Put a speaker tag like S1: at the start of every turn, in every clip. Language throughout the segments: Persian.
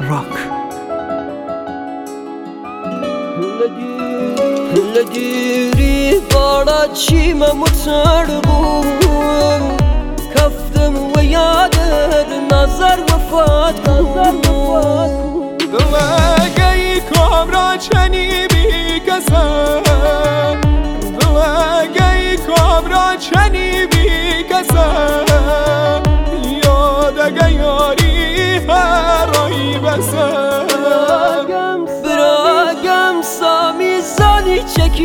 S1: راک.
S2: لدیری بارا چیمه متربو کفتم و یادت نظر وفات
S3: دلگی کامرا چنی بی کسم دلگی کامرا چنی بی کسم یادگی یاری هرایی بسم
S2: براگم سامی زانی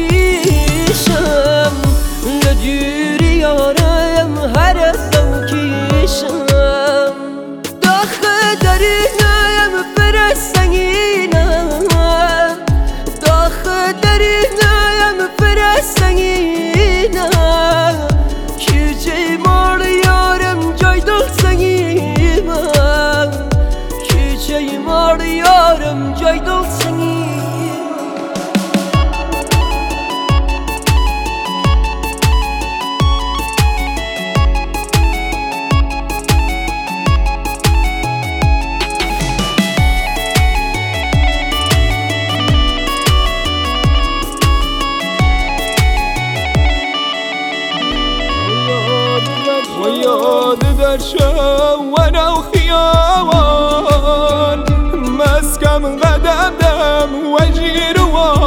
S2: چکیشم لدیری یارم هر زوکیشم داخل درینم فرسنگینم داخل درینم فرسنگینم کیچه مار یارم جای دل سنگیمم کیچه مار یارم جای دل سنگیمم
S3: وياد درشا وانا وخيال مسكم قدم دم وجير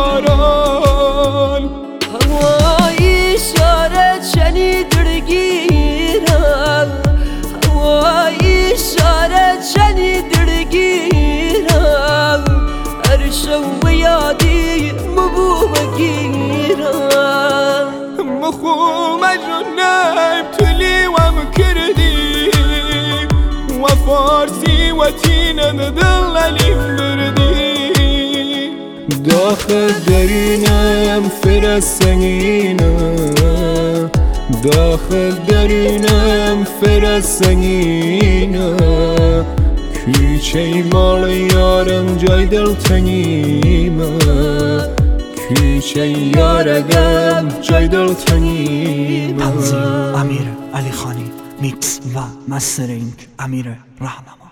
S3: وارال
S2: هوایی شارت شنید درگیرم هوایی شارت شنید درگیرم هر شو یادی مبو بگیرم
S3: مخوم جنب تلي ومكردي وفارسي وتينا ندللي بردي داخل درينم فرسنگينا داخل درينم فرسنگينا كيچه مال يارم جای دل تنگيما كيچه يارگم جای دل تنگيما
S1: تنظیم امیر علی خانی، میکس و مسترینگ امیر رهنما.